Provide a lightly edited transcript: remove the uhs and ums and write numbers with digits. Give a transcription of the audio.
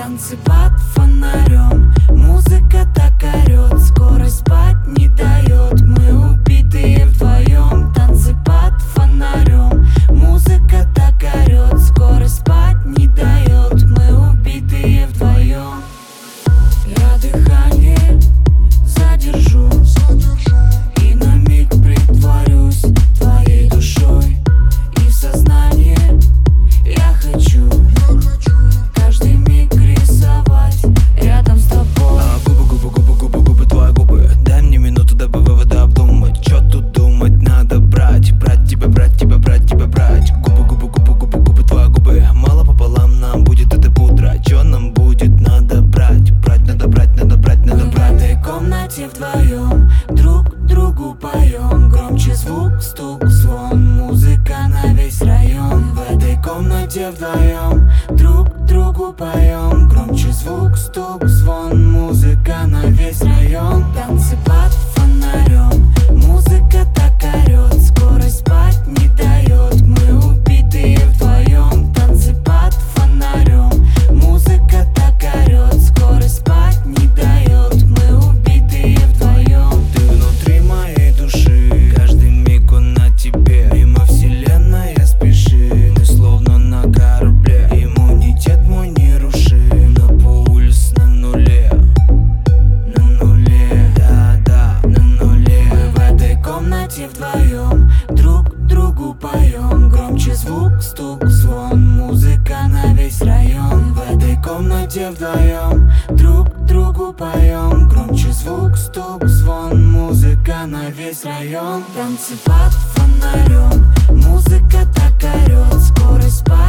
Танцы под фонарем, музыка так орет, скорость спать не дает. Мы убитые вдвоем. Танцы под фонарем, музыка так орет, скорость спать не дает. Мы убитые вдвоем. Я дыхание задержу и на миг притворюсь твоей душой. И в сознание я хочу каждый миг рисовать рядом с тобой. Губы, твои губы. Дай мне минуту, дабы выводы обдумать. Чё тут думать, надо брать. Брать тебя, брать тебя, брать тебя, брать. Губы, твои губы. Мало пополам нам будет это пудра. Чё нам будет, надо брать. Брать, надо брать, надо брать, надо брать. В этой комнате вдвоем друг другу поем. Громче звук, стук, звон, музыка на весь район. В этой комнате вдвоем друг другу поем. Громче звук, стук, звон, музыка на весь район. Танцы под фонарем, музыка так орет, скорость спать не дает. Мы убитые вдвоем. Танцы под фонарем, музыка так орет, скорость спать не дает. Мы убитые вдвоем. Ты внутри моей души, каждый миг он на тебе. Мимо вселенная спешит, ты словно на корабле. Иммунитет мой не рушим, но пульс на нуле. На нуле, да, на нуле. Мы в этой комнате вдвоем друг другу поем. Громче звук, стук, звон, музыка на весь район. В этой комнате вдвоем друг другу поем. Громче звук, стук, звон, музыка на весь район. Танцы под фонарем, музыка так орет, скорость спать